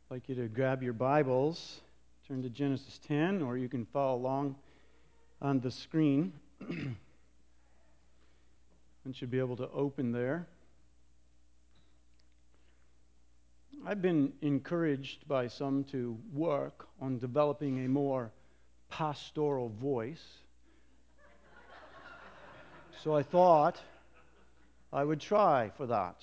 I'd like you to grab your Bibles, turn to Genesis 10, or you can follow along on the screen. And should be able to open there. I've been encouraged by some to work on developing a more pastoral voice. So I thought I would try for that.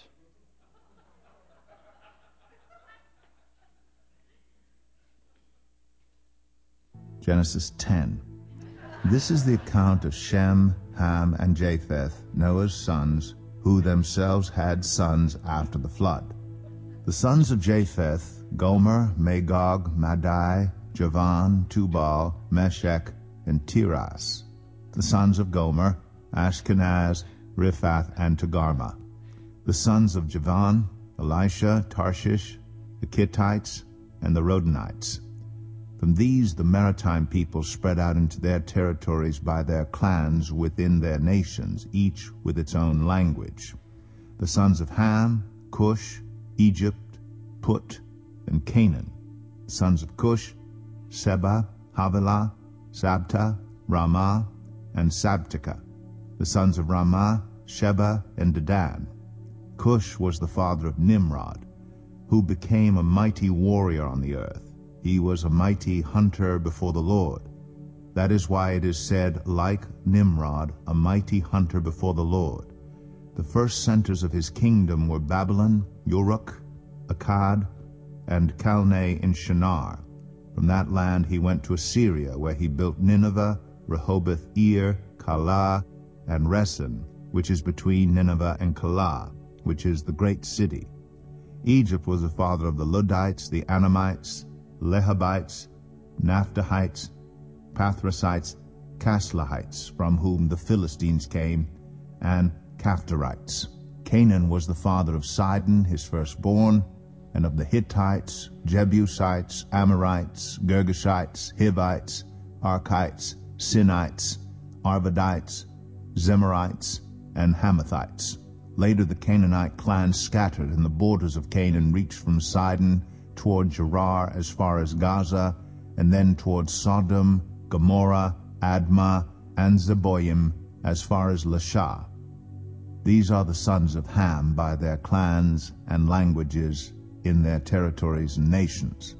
Genesis 10. This is the account of Shem, Ham, and Japheth, Noah's sons, who themselves had sons after the flood. The sons of Japheth, Gomer, Magog, Madai, Javan, Tubal, Meshech, and Tiras. The sons of Gomer, Ashkenaz, Riphath, and Togarmah. The sons of Javan, Elisha, Tarshish, the Kittites, and the Rodanites. From these the maritime people spread out into their territories by their clans within their nations, each with its own language. The sons of Ham, Cush, Egypt, Put, and Canaan. The sons of Cush, Seba, Havilah, Sabta, Ramah, and Sabteka. The sons of Ramah, Sheba, and Dedan. Cush was the father of Nimrod, who became a mighty warrior on the earth. He was a mighty hunter before the Lord. That is why it is said, like Nimrod, a mighty hunter before the Lord. The first centers of his kingdom were Babylon, Uruk, Akkad, and Calneh in Shinar. From that land he went to Assyria, where he built Nineveh, Rehoboth-ir, Calah, and Resen, which is between Nineveh and Calah, which is the great city. Egypt was the father of the Ludites, the Anamites, Lehabites, Naphtuhites, Pathrasites, Caslahites, from whom the Philistines came, and Caphtorites. Canaan was the father of Sidon, his firstborn, and of the Hittites, Jebusites, Amorites, Girgashites, Hivites, Archites, Sinites, Arvadites, Zemarites, and Hamathites. Later the Canaanite clans scattered, and the borders of Canaan reached from Sidon toward Gerar as far as Gaza, and then toward Sodom, Gomorrah, Admah, and Zeboim as far as Lasha. These are the sons of Ham by their clans and languages in their territories and nations.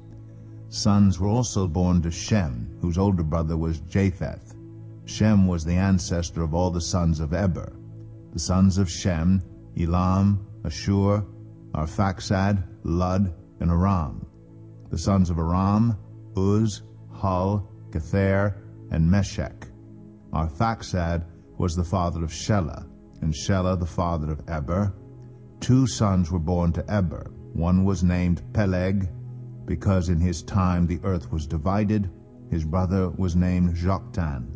Sons were also born to Shem, whose older brother was Japheth. Shem was the ancestor of all the sons of Eber. The sons of Shem, Elam, Ashur, Arphaxad, Lud, and Aram. The sons of Aram, Uz, Hul, Gether, and Meshech. Arphaxad was the father of Shelah, and Shelah the father of Eber. Two sons were born to Eber. One was named Peleg, because in his time the earth was divided. His brother was named Joktan.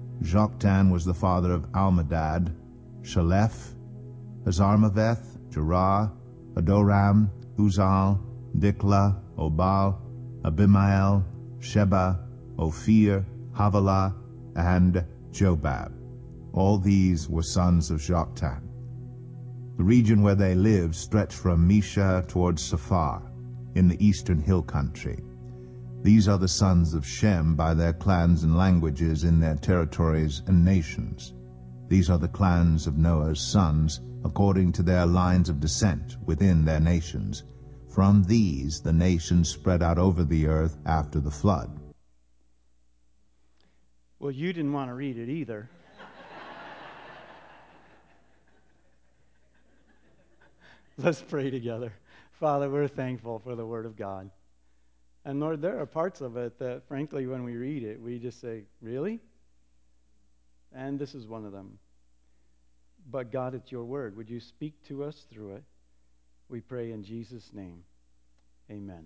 Joktan was the father of Almadad, Shalef, Hazarmaveth, Jerah, Adoram, Uzal, Dikla, Obal, Abimael, Sheba, Ophir, Havilah, and Jobab. All these were sons of Joktan. The region where they lived stretched from Mesha towards Saphar, in the eastern hill country. These are the sons of Shem by their clans and languages in their territories and nations. These are the clans of Noah's sons, according to their lines of descent within their nations. From these the nations spread out over the earth after the flood. Well, you didn't want to read it either. Let's pray together. Father, we're thankful for the Word of God. And Lord, there are parts of it that, frankly, when we read it, we just say, really? And this is one of them. But God, it's your Word. Would you speak to us through it? We pray in Jesus' name. Amen.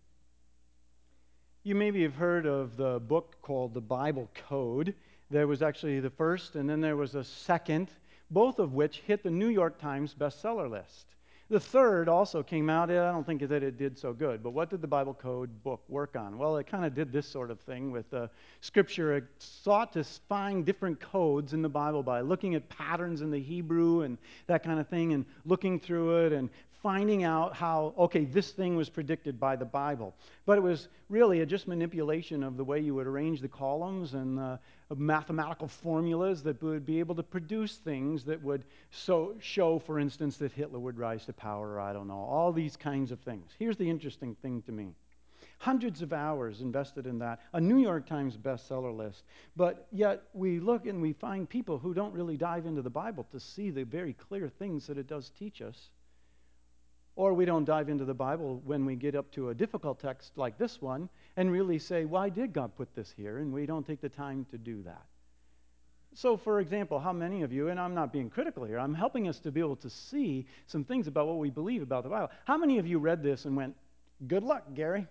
You maybe have heard of the book called The Bible Code. There was actually the first, and then there was a second, both of which hit the New York Times bestseller list. The third also came out. I don't think that it did so good. But what did the Bible Code book work on? Well, it kind of did this sort of thing with Scripture. It sought to find different codes in the Bible by looking at patterns in the Hebrew and that kind of thing, and looking through it and finding out how, okay, this thing was predicted by the Bible. But it was really just manipulation of the way you would arrange the columns and mathematical formulas that would be able to produce things that would show, for instance, that Hitler would rise to power, or I don't know, all these kinds of things. Here's the interesting thing to me. Hundreds of hours invested in that, a New York Times bestseller list. But yet we look and we find people who don't really dive into the Bible to see the very clear things that it does teach us. Or we don't dive into the Bible when we get up to a difficult text like this one and really say, why did God put this here? And we don't take the time to do that. So, for example, how many of you, and I'm not being critical here, I'm helping us to be able to see some things about what we believe about the Bible. How many of you read this and went, good luck, Gary?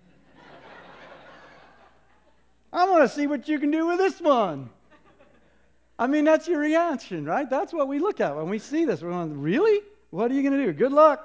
I want to see what you can do with this one. I mean, that's your reaction, right? That's what we look at when we see this. We're going, really? What are you going to do? Good luck.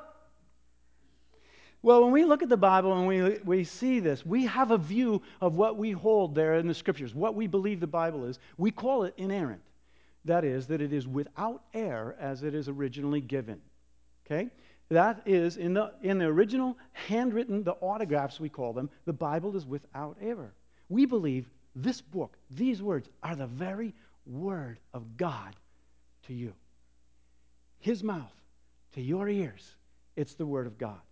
Well, when we look at the Bible and we see this, we have a view of what we hold there in the Scriptures, what we believe the Bible is. We call it inerrant. That is, that it is without error as it is originally given. Okay? That is, in the original handwritten, the autographs we call them, the Bible is without error. We believe this book, these words, are the very word of God to you. His mouth to your ears, it's the word of God.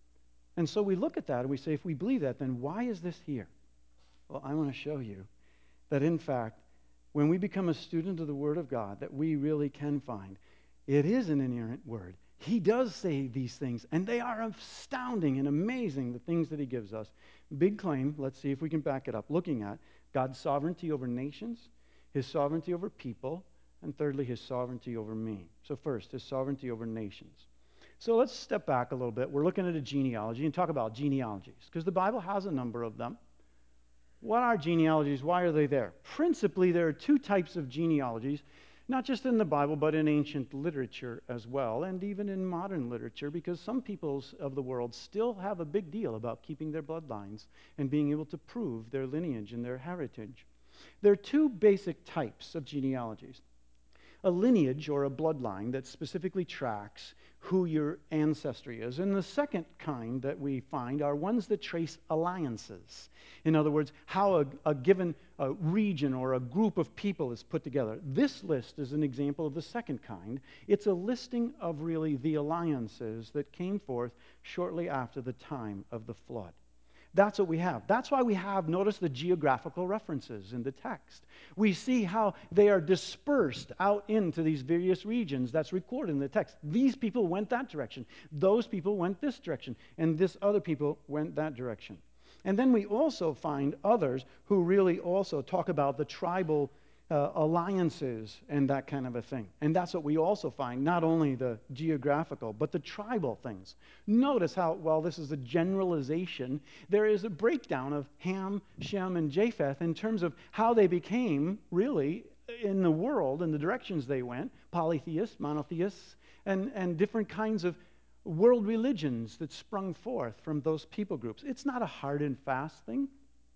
And so we look at that and we say, if we believe that, then why is this here? Well, I want to show you that, in fact, when we become a student of the Word of God, that we really can find it is an inerrant word. He does say these things, and they are astounding and amazing, the things that he gives us. Big claim, let's see if we can back it up, looking at God's sovereignty over nations, his sovereignty over people, and thirdly, his sovereignty over me. So first, his sovereignty over nations. So let's step back a little bit. We're looking at a genealogy and talk about genealogies, because the Bible has a number of them. What are genealogies? Why are they there? Principally, there are two types of genealogies, not just in the Bible, but in ancient literature as well, and even in modern literature, because some peoples of the world still have a big deal about keeping their bloodlines and being able to prove their lineage and their heritage. There are two basic types of genealogies. A lineage, or a bloodline, that specifically tracks who your ancestry is. And the second kind that we find are ones that trace alliances. In other words, how a given region or a group of people is put together. This list is an example of the second kind. It's a listing of really the alliances that came forth shortly after the time of the flood. That's what we have. That's why we have, notice the geographical references in the text. We see how they are dispersed out into these various regions that's recorded in the text. These people went that direction. Those people went this direction. And this other people went that direction. And then we also find others who really also talk about the tribal alliances and that kind of a thing. And that's what we also find, not only the geographical, but the tribal things. Notice how, while this is a generalization, there is a breakdown of Ham, Shem, and Japheth in terms of how they became, really, in the world, and the directions they went, polytheists, monotheists, and different kinds of world religions that sprung forth from those people groups. It's not a hard and fast thing,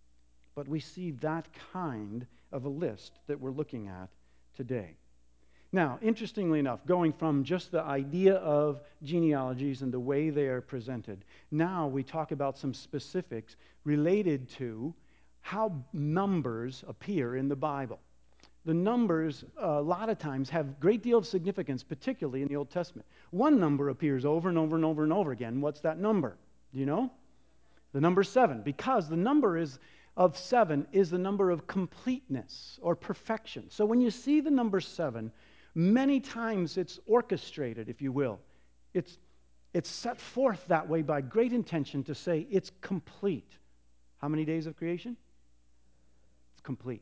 but we see that kind of a list that we're looking at today. Now, interestingly enough, going from just the idea of genealogies and the way they are presented, now we talk about some specifics related to how numbers appear in the Bible. The numbers, a lot of times, have a great deal of significance, particularly in the Old Testament. One number appears over and over and over and over again. What's that number? Do you know? The number 7, because the number of 7 is the number of completeness or perfection. So when you see the number 7, many times it's orchestrated, if you will. It's set forth that way by great intention to say it's complete. How many days of creation? It's complete.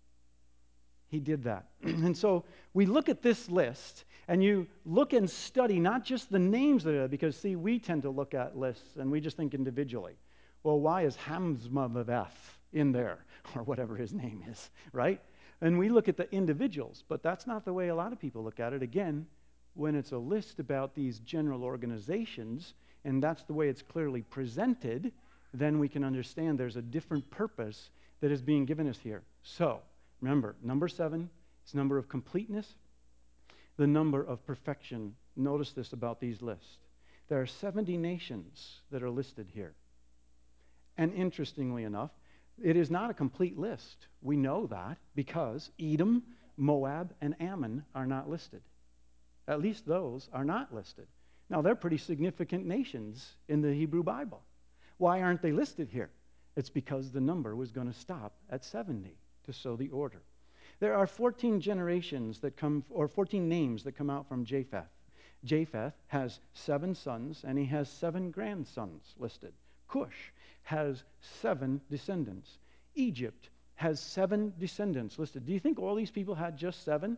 He did that. And so we look at this list, and you look and study not just the names that are, because, see, we tend to look at lists and we just think individually. Well, why is Hamzmaveth in there, or whatever his name is, right? And we look at the individuals, but that's not the way a lot of people look at it. Again, when it's a list about these general organizations, and that's the way it's clearly presented, then we can understand there's a different purpose that is being given us here. So, remember, number 7 is number of completeness, the number of perfection. Notice this about these lists. There are 70 nations that are listed here. And interestingly enough, it is not a complete list. We know that because Edom, Moab, and Ammon are not listed. At least those are not listed. Now, they're pretty significant nations in the Hebrew Bible. Why aren't they listed here? It's because the number was going to stop at 70 to show the order. There are 14 generations that come, or 14 names that come out from Japheth. Japheth has 7 sons, and he has 7 grandsons listed. Cush has 7 descendants. Egypt has 7 descendants listed. Do you think all these people had just 7?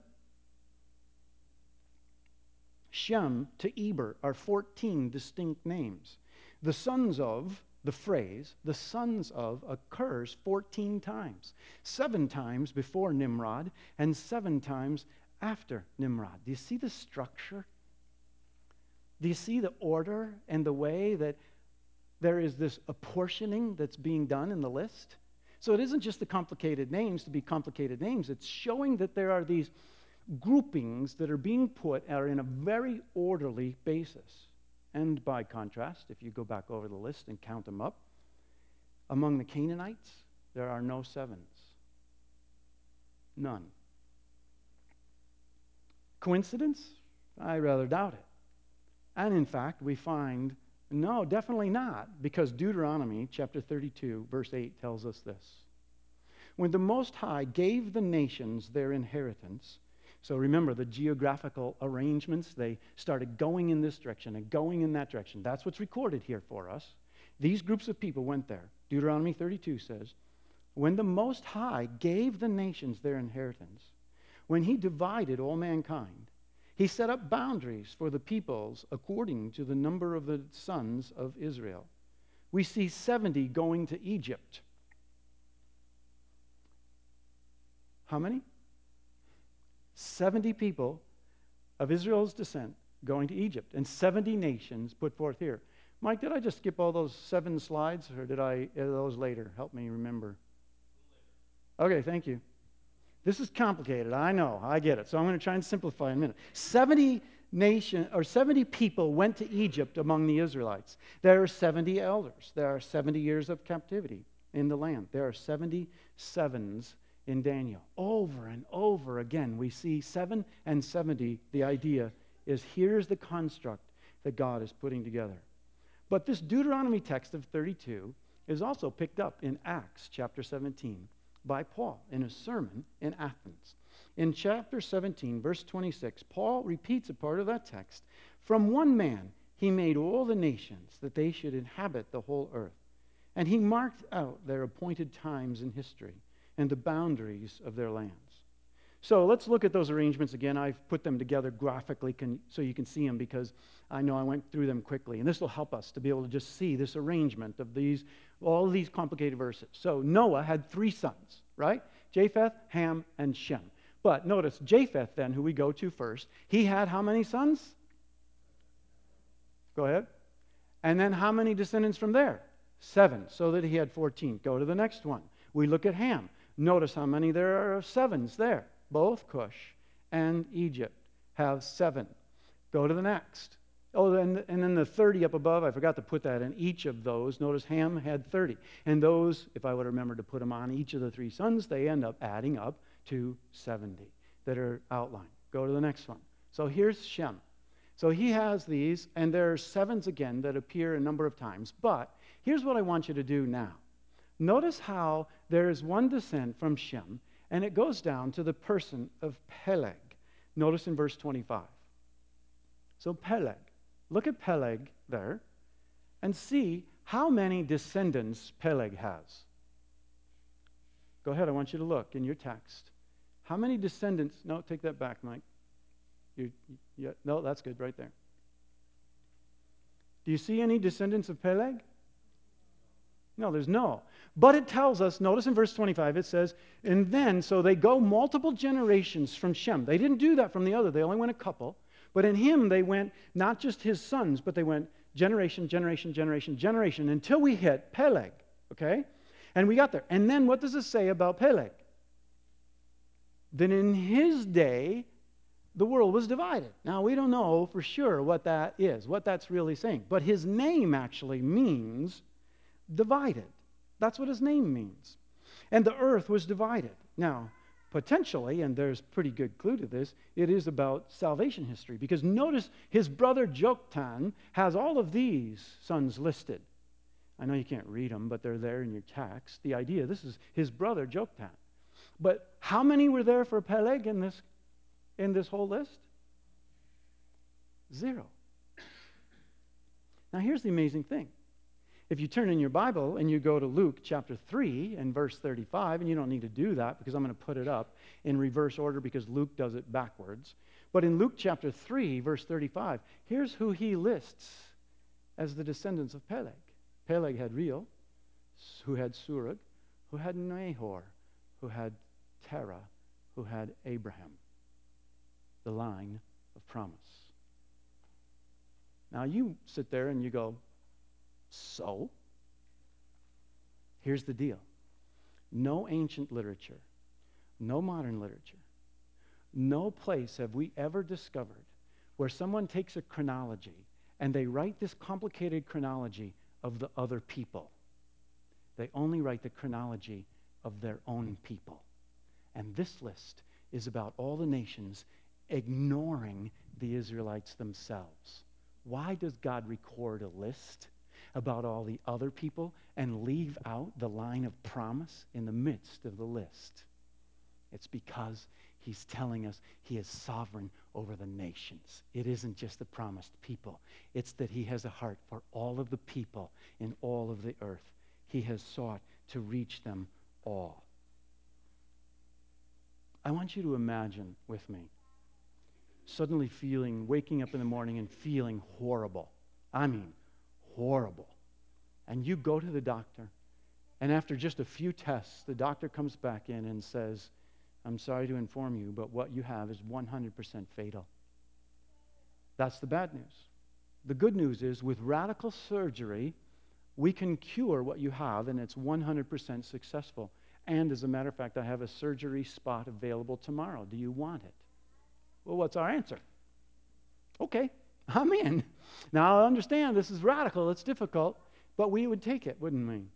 Shem to Eber are 14 distinct names. The sons of, the phrase, the sons of occurs 14 times. 7 times before Nimrod and 7 times after Nimrod. Do you see the structure? Do you see the order and the way that there is this apportioning that's being done in the list? So it isn't just the complicated names to be complicated names. It's showing that there are these groupings that are being put are in a very orderly basis. And by contrast, if you go back over the list and count them up, among the Canaanites, there are no 7s. None. Coincidence? I rather doubt it. And in fact, we find, no, definitely not, because Deuteronomy chapter 32, verse 8 tells us this. When the Most High gave the nations their inheritance, so remember the geographical arrangements, they started going in this direction and going in that direction. That's what's recorded here for us. These groups of people went there. Deuteronomy 32 says, when the Most High gave the nations their inheritance, when he divided all mankind, he set up boundaries for the peoples according to the number of the sons of Israel. We see 70 going to Egypt. How many? 70 people of Israel's descent going to Egypt, and 70 nations put forth here. Mike, did I just skip all those 7 slides, or did I edit those later? Help me remember. Okay, thank you. This is complicated. I know. I get it. So I'm going to try and simplify in a minute. 70 people went to Egypt among the Israelites. There are 70 elders. There are 70 years of captivity in the land. There are 77s in Daniel. Over and over again, we see 7 and 70. The idea is here's the construct that God is putting together. But this Deuteronomy text of 32 is also picked up in Acts chapter 17 by Paul in a sermon in Athens. In chapter 17, verse 26, Paul repeats a part of that text. From one man he made all the nations that they should inhabit the whole earth. And he marked out their appointed times in history and the boundaries of their lands. So let's look at those arrangements again. I've put them together graphically so you can see them because I know I went through them quickly. And this will help us to be able to just see this arrangement of all of these complicated verses. So Noah had 3 sons, right? Japheth, Ham, and Shem. But notice Japheth then, who we go to first, he had how many sons? Go ahead. And then how many descendants from there? 7, so that he had 14. Go to the next one. We look at Ham. Notice how many there are of 7s there. Both Cush and Egypt have 7. Go to the next. Oh, and then the 30 up above, I forgot to put that in each of those. Notice Ham had 30. And those, if I would remember to put them on each of the 3 sons, they end up adding up to 70 that are outlined. Go to the next one. So here's Shem. So he has these, and there are 7s again that appear a number of times. But here's what I want you to do now. Notice how there is one descent from Shem, and it goes down to the person of Peleg. Notice in verse 25. So Peleg. Look at Peleg there and see how many descendants Peleg has. Go ahead, I want you to look in your text. How many descendants? No, take that back, Mike. No, that's good, right there. Do you see any descendants of Peleg? No, there's no. But it tells us, notice in verse 25, it says, and then, so they go multiple generations from Shem. They didn't do that from the other. They only went a couple. But in him, they went not just his sons, but they went generation, generation, generation, generation, until we hit Peleg, okay? And we got there. And then what does it say about Peleg? Then in his day, the world was divided. Now, we don't know for sure what that is, what that's really saying. But his name actually means divided. That's what his name means. And the earth was divided. Now, potentially, and there's pretty good clue to this, it is about salvation history. Because notice his brother Joktan has all of these sons listed. I know you can't read them, but they're there in your text. The idea, this is his brother Joktan. But how many were there for Peleg in this whole list? 0. Now here's the amazing thing. If you turn in your Bible and you go to Luke chapter 3 and verse 35, and you don't need to do that because I'm going to put it up in reverse order because Luke does it backwards. But in Luke chapter 3, verse 35, here's who he lists as the descendants of Peleg. Peleg had Reuel, who had Surag, who had Nahor, who had Terah, who had Abraham. The line of promise. Now you sit there and you go, so? Here's the deal. No ancient literature, no modern literature, no place have we ever discovered where someone takes a chronology and they write this complicated chronology of the other people. They only write the chronology of their own people. And this list is about all the nations ignoring the Israelites themselves. Why does God record a list about all the other people and leave out the line of promise in the midst of the list? It's because he's telling us he is sovereign over the nations. It isn't just the promised people. It's that he has a heart for all of the people in all of the earth. He has sought to reach them all. I want you to imagine with me suddenly waking up in the morning and feeling horrible. I mean, horrible. And you go to the doctor, and after just a few tests, the doctor comes back in and says, I'm sorry to inform you, but what you have is 100% fatal. That's the bad news. The good news is with radical surgery, we can cure what you have, and it's 100% successful. And as a matter of fact, I have a surgery spot available tomorrow. Do you want it? Well, what's our answer? Okay, I'm in. Now, I understand this is radical, it's difficult, but we would take it, wouldn't we?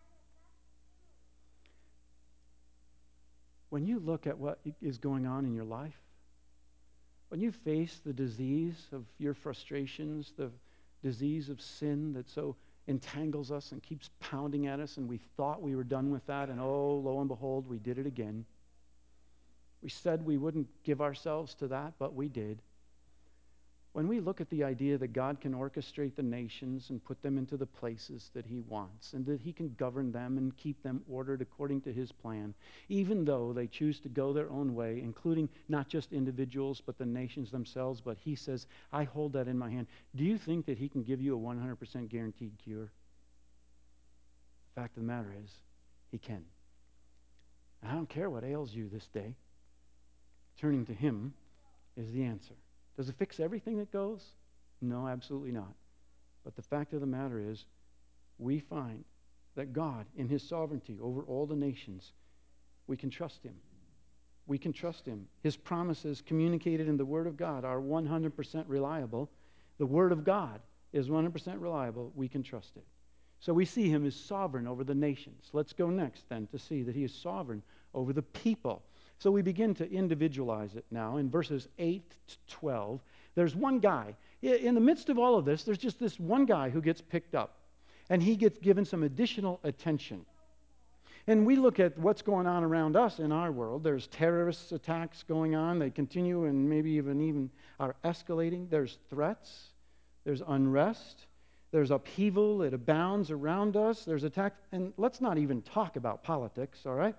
When you look at what is going on in your life, when you face the disease of your frustrations, the disease of sin that so entangles us and keeps pounding at us, and we thought we were done with that, and oh, lo and behold, we did it again. We said we wouldn't give ourselves to that, but we did. When we look at the idea that God can orchestrate the nations and put them into the places that he wants, and that he can govern them and keep them ordered according to his plan, even though they choose to go their own way, including not just individuals, but the nations themselves, but he says, I hold that in my hand. Do you think that he can give you a 100% guaranteed cure? The fact of the matter is, he can. And I don't care what ails you this day. Turning to him is the answer. Does it fix everything that goes? No, absolutely not. But the fact of the matter is, we find that God, in his sovereignty over all the nations, we can trust him. We can trust him. His promises communicated in the Word of God are 100% reliable. The Word of God is 100% reliable. We can trust it. So we see him as sovereign over the nations. Let's go next then to see that he is sovereign over the people. So we begin to individualize it now in verses 8 to 12. There's one guy. In the midst of all of this, there's just this one guy who gets picked up. And he gets given some additional attention. And we look at what's going on around us in our world. There's terrorist attacks going on. They continue and maybe even are escalating. There's threats. There's unrest. There's upheaval. It abounds around us. There's attack. And let's not even talk about politics, all right?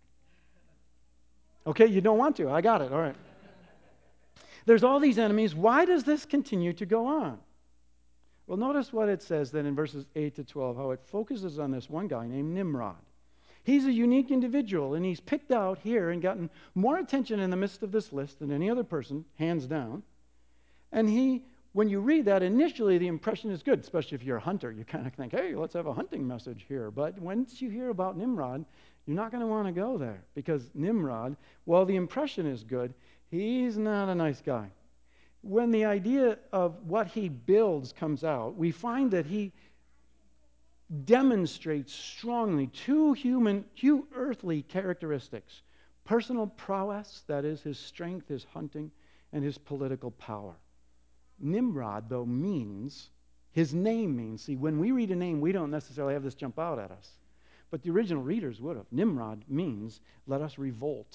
Okay, you don't want to. I got it. All right. There's all these enemies. Why does this continue to go on? Well, notice what it says then in verses 8 to 12, how it focuses on this one guy named Nimrod. He's a unique individual, and he's picked out here and gotten more attention in the midst of this list than any other person, hands down. And when you read that, initially the impression is good, especially if you're a hunter. You kind of think, hey, let's have a hunting message here. But once you hear about Nimrod, you're not going to want to go there, because Nimrod, while the impression is good, He's not a nice guy. When the idea of what he builds comes out, we find that he demonstrates strongly two earthly characteristics: personal prowess, that is, his strength, his hunting, and his political power. Nimrod, though, his name means, see, when we read a name, we don't necessarily have this jump out at us. But the original readers would have. Nimrod means, let us revolt.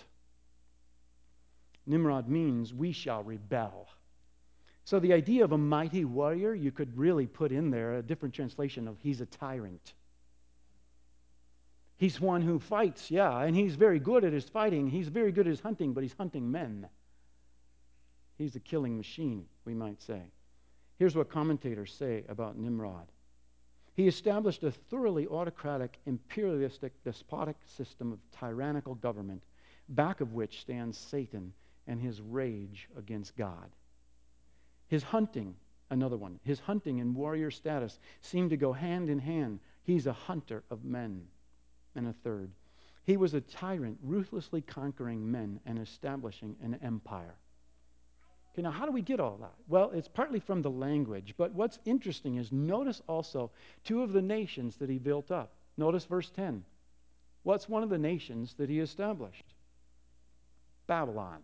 Nimrod means, we shall rebel. So the idea of a mighty warrior, you could really put in there a different translation of he's a tyrant. He's one who fights, yeah, and he's very good at his fighting. He's very good at his hunting, but he's hunting men. He's a killing machine, we might say. Here's what commentators say about Nimrod. He established a thoroughly autocratic, imperialistic, despotic system of tyrannical government, back of which stands Satan and his rage against God. His hunting, another one, his hunting and warrior status seem to go hand in hand. He's a hunter of men. And a third, he was a tyrant, ruthlessly conquering men and establishing an empire. Okay, now how do we get all that? Well, it's partly from the language, but what's interesting is notice also two of the nations that he built up. Notice verse 10. What's one of the nations that he established? Babylon.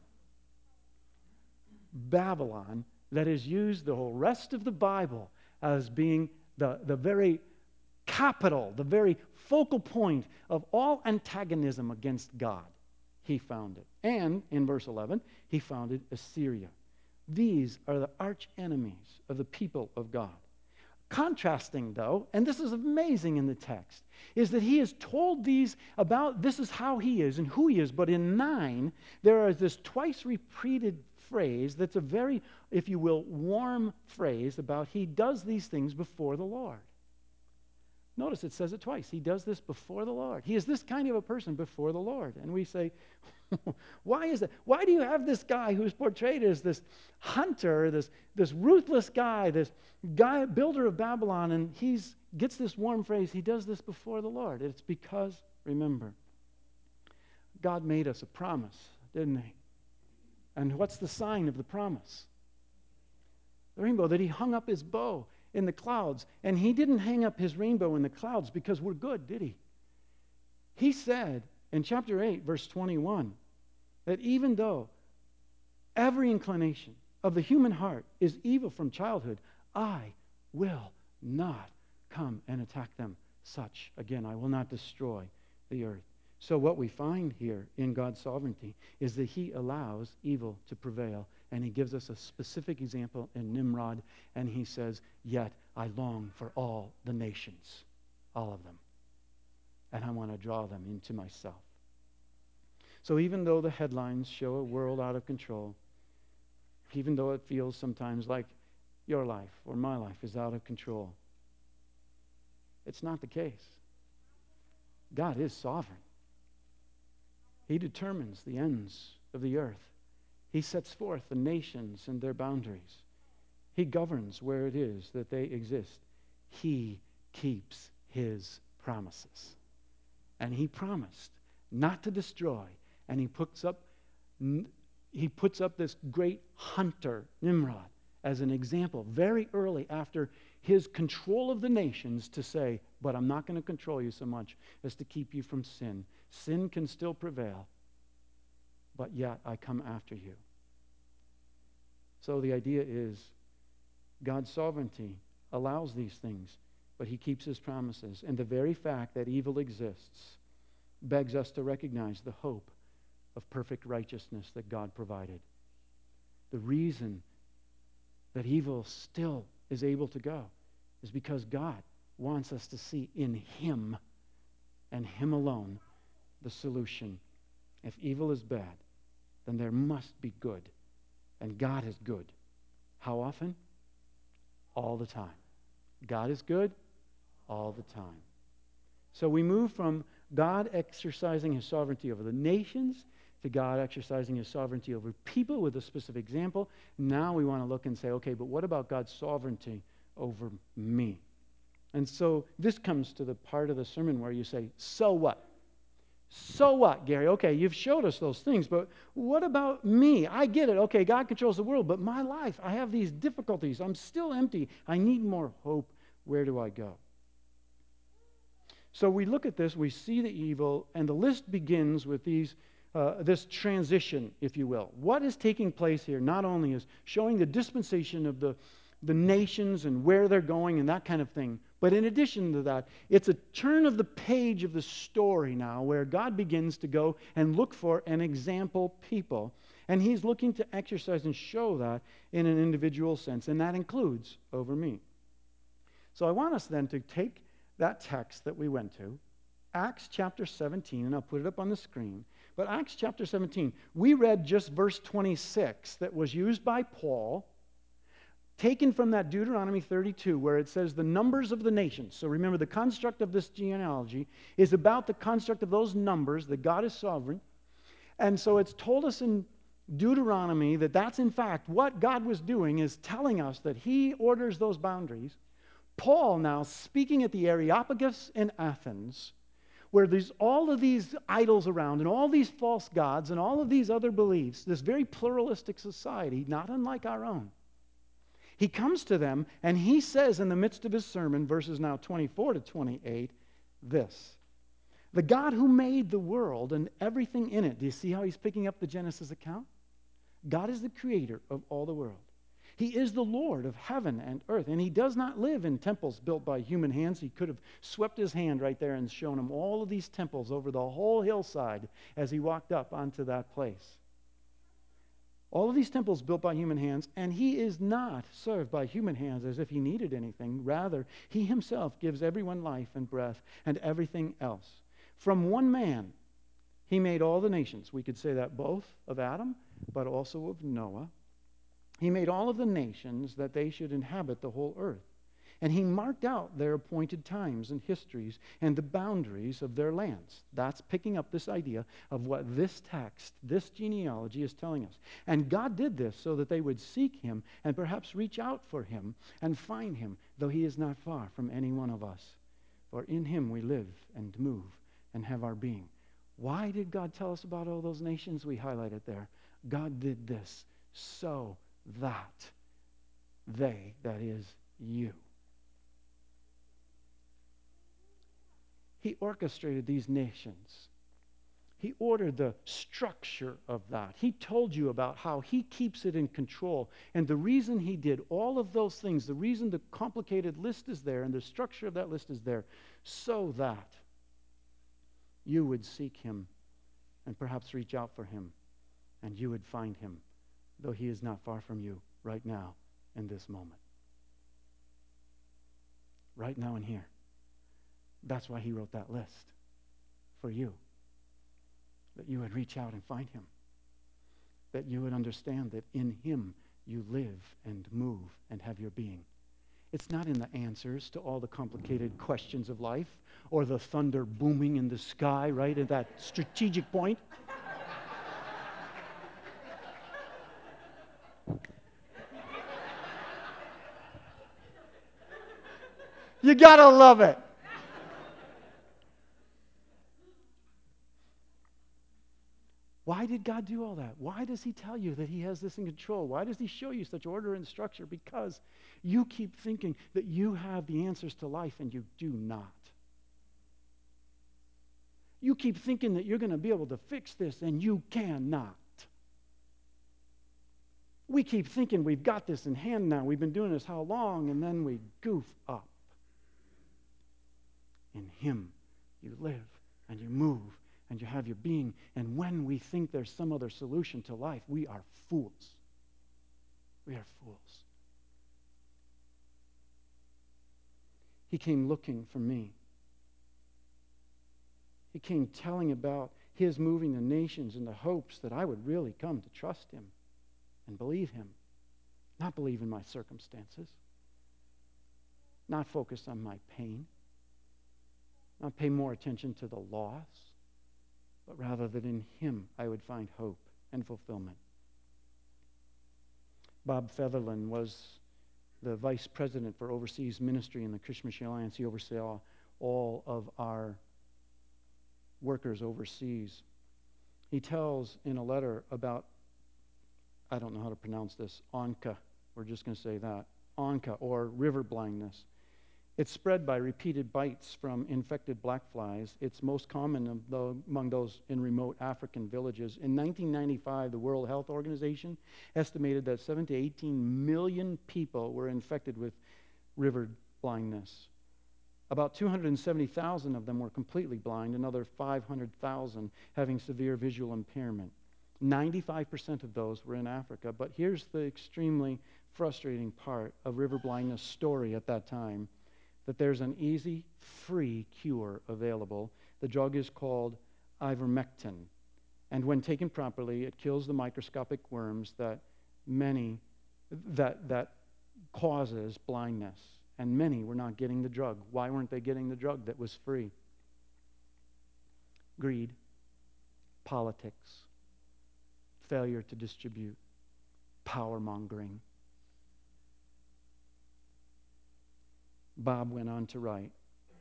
Babylon, that is used the whole rest of the Bible as being the very capital, the very focal point of all antagonism against God. He founded. And in verse 11, he founded Assyria. These are the arch enemies of the people of God. Contrasting, though, and this is amazing in the text, is that he is told these about this is how he is and who he is, but in 9, there is this twice repeated phrase that's a very, if you will, warm phrase about he does these things before the Lord. Notice it says it twice. He does this before the Lord. He is this kind of a person before the Lord. And we say, why is that? Why do you have this guy who's portrayed as this hunter, this ruthless guy, this guy, builder of Babylon, and he gets this warm phrase, he does this before the Lord? It's because, remember, God made us a promise, didn't he? And what's the sign of the promise? The rainbow, that he hung up his bow in the clouds. And he didn't hang up his rainbow in the clouds because we're good, did he? He said in chapter 8, verse 21, that even though every inclination of the human heart is evil from childhood, I will not come and attack them. Such, again, I will not destroy the earth. So what we find here in God's sovereignty is that he allows evil to prevail. And he gives us a specific example in Nimrod. And he says, yet I long for all the nations, all of them. And I want to draw them into myself. So even though the headlines show a world out of control, even though it feels sometimes like your life or my life is out of control, it's not the case. God is sovereign. He determines the ends of the earth. He sets forth the nations and their boundaries. He governs where it is that they exist. He keeps his promises. And he promised not to destroy. And he puts up this great hunter, Nimrod, as an example very early after his control of the nations to say, but I'm not going to control you so much as to keep you from sin. Sin can still prevail, but yet I come after you. So the idea is God's sovereignty allows these things, but he keeps his promises. And the very fact that evil exists begs us to recognize the hope of perfect righteousness that God provided. The reason that evil still is able to go is because God wants us to see in him and him alone the solution. If evil is bad, then there must be good. And God is good. How often? All the time. God is good all the time. So we move from God exercising his sovereignty over the nations to God exercising his sovereignty over people with a specific example. Now we want to look and say, okay, but what about God's sovereignty over me? And so this comes to the part of the sermon where you say, so what? So what, Gary? Okay, you've showed us those things, but what about me? I get it. Okay, God controls the world, but my life, I have these difficulties. I'm still empty. I need more hope. Where do I go? So we look at this, we see the evil, and the list begins with this transition, if you will. What is taking place here not only is showing the dispensation of the nations and where they're going and that kind of thing, but in addition to that, it's a turn of the page of the story now where God begins to go and look for an example people. And he's looking to exercise and show that in an individual sense, and that includes over me. So I want us then to take that text that we went to, Acts chapter 17, and I'll put it up on the screen. But Acts chapter 17, we read just verse 26 that was used by Paul, taken from that Deuteronomy 32, where it says the numbers of the nations. So remember, the construct of this genealogy is about the construct of those numbers, that God is sovereign. And so it's told us in Deuteronomy that that's in fact what God was doing, is telling us that he orders those boundaries. Paul now, speaking at the Areopagus in Athens, where there's all of these idols around and all these false gods and all of these other beliefs, this very pluralistic society, not unlike our own. He comes to them and he says in the midst of his sermon, verses now 24 to 28, this: the God who made the world and everything in it. Do you see how he's picking up the Genesis account? God is the creator of all the world. He is the Lord of heaven and earth, and he does not live in temples built by human hands. He could have swept his hand right there and shown him all of these temples over the whole hillside as he walked up onto that place. All of these temples built by human hands, and he is not served by human hands as if he needed anything. Rather, he himself gives everyone life and breath and everything else. From one man, he made all the nations. We could say that both of Adam, but also of Noah. He made all of the nations that they should inhabit the whole earth. And he marked out their appointed times and histories and the boundaries of their lands. That's picking up this idea of what this text, this genealogy is telling us. And God did this so that they would seek him and perhaps reach out for him and find him, though he is not far from any one of us. For in him we live and move and have our being. Why did God tell us about all those nations we highlighted there? God did this so that they, that is, you. He orchestrated these nations. He ordered the structure of that. He told you about how he keeps it in control. And the reason he did all of those things, the reason the complicated list is there and the structure of that list is there, so that you would seek him and perhaps reach out for him and you would find him, though he is not far from you right now in this moment. Right now and here. That's why he wrote that list for you. That you would reach out and find him. That you would understand that in him you live and move and have your being. It's not in the answers to all the complicated questions of life or the thunder booming in the sky, right, at that strategic point. You gotta love it. Why did God do all that? Why does he tell you that he has this in control? Why does he show you such order and structure? Because you keep thinking that you have the answers to life and you do not. You keep thinking that you're going to be able to fix this and you cannot. We keep thinking we've got this in hand now. We've been doing this how long? And then we goof up. In him you live and you move and you have your being. And when we think there's some other solution to life, we are fools. We are fools. He came looking for me. He came telling about his moving the nations in the hopes that I would really come to trust him and believe him. Not believe in my circumstances. Not focus on my pain. Not pay more attention to the loss. But rather that in him I would find hope and fulfillment. Bob Featherland was the vice president for overseas ministry in the Christian Mission Alliance. He oversaw all of our workers overseas. He tells in a letter about, I don't know how to pronounce this, onca. We're just going to say that. Onca, or river blindness. It's spread by repeated bites from infected black flies. It's most common among those in remote African villages. In 1995, the World Health Organization estimated that 7 to 18 million people were infected with river blindness. About 270,000 of them were completely blind, another 500,000 having severe visual impairment. 95% of those were in Africa. But here's the extremely frustrating part of river blindness story at that time, that there's an easy, free cure available. The drug is called ivermectin. And when taken properly, it kills the microscopic worms that causes blindness. And many were not getting the drug. Why weren't they getting the drug that was free? Greed, politics, failure to distribute, power mongering. Bob went on to write,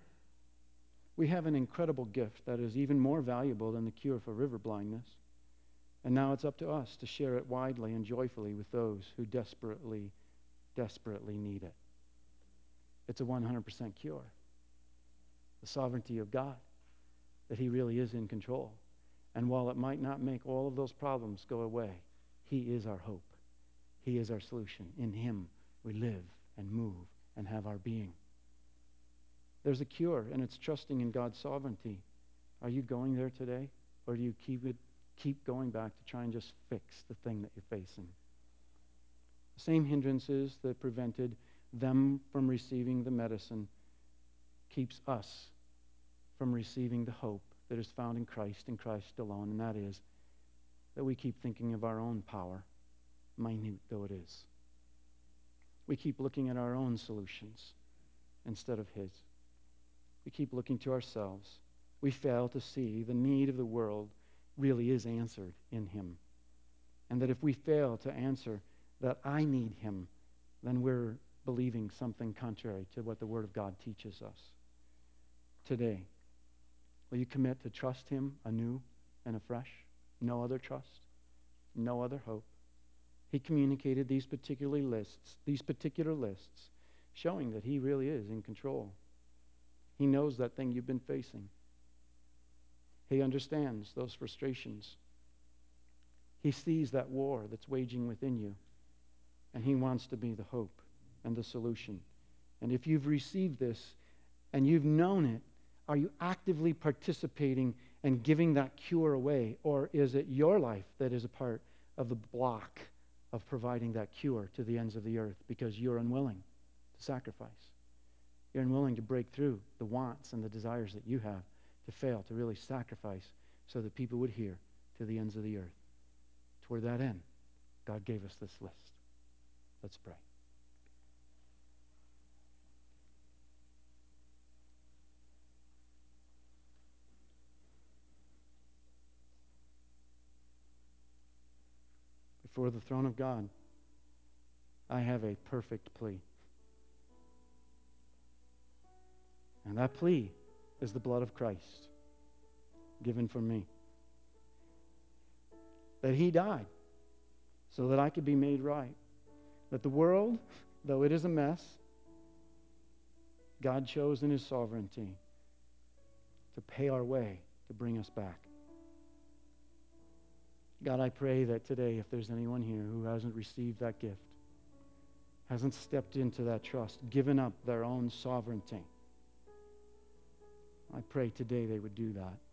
"We have an incredible gift that is even more valuable than the cure for river blindness. And now it's up to us to share it widely and joyfully with those who desperately, desperately need it." It's a 100% cure. The sovereignty of God, that He really is in control. And while it might not make all of those problems go away, He is our hope. He is our solution. In Him we live and move and have our being. There's a cure, and it's trusting in God's sovereignty. Are you going there today? Or do you keep going back to try and just fix the thing that you're facing? The same hindrances that prevented them from receiving the medicine keeps us from receiving the hope that is found in Christ and Christ alone, and that is that we keep thinking of our own power, minute though it is. We keep looking at our own solutions instead of His. We keep looking to ourselves. We fail to see the need of the world really is answered in Him. And that if we fail to answer that I need Him, then we're believing something contrary to what the Word of God teaches us. Today, will you commit to trust Him anew and afresh? No other trust, no other hope. He communicated these particular lists, showing that He really is in control. He knows that thing you've been facing. He understands those frustrations. He sees that war that's waging within you, and He wants to be the hope and the solution. And if you've received this and you've known it, are you actively participating and giving that cure away? Or is it your life that is a part of the block of providing that cure to the ends of the earth because you're unwilling to sacrifice? You're unwilling to break through the wants and the desires that you have, to fail to really sacrifice so that people would hear to the ends of the earth. Toward that end, God gave us this list. Let's pray. Before the throne of God, I have a perfect plea. And that plea is the blood of Christ given for me. That He died so that I could be made right. That the world, though it is a mess, God chose in His sovereignty to pay our way to bring us back. God, I pray that today, if there's anyone here who hasn't received that gift, hasn't stepped into that trust, given up their own sovereignty, I pray today they would do that.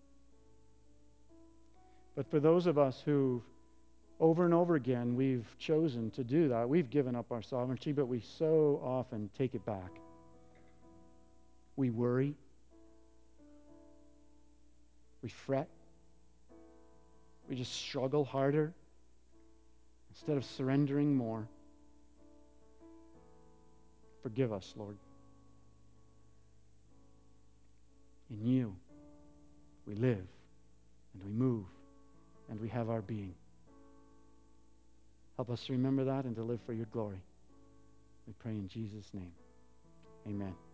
But for those of us who, over and over again, we've chosen to do that, we've given up our sovereignty, but we so often take it back. We worry. We fret. We just struggle harder instead of surrendering more. Forgive us, Lord. In You, we live and we move and we have our being. Help us to remember that and to live for Your glory. We pray in Jesus' name. Amen.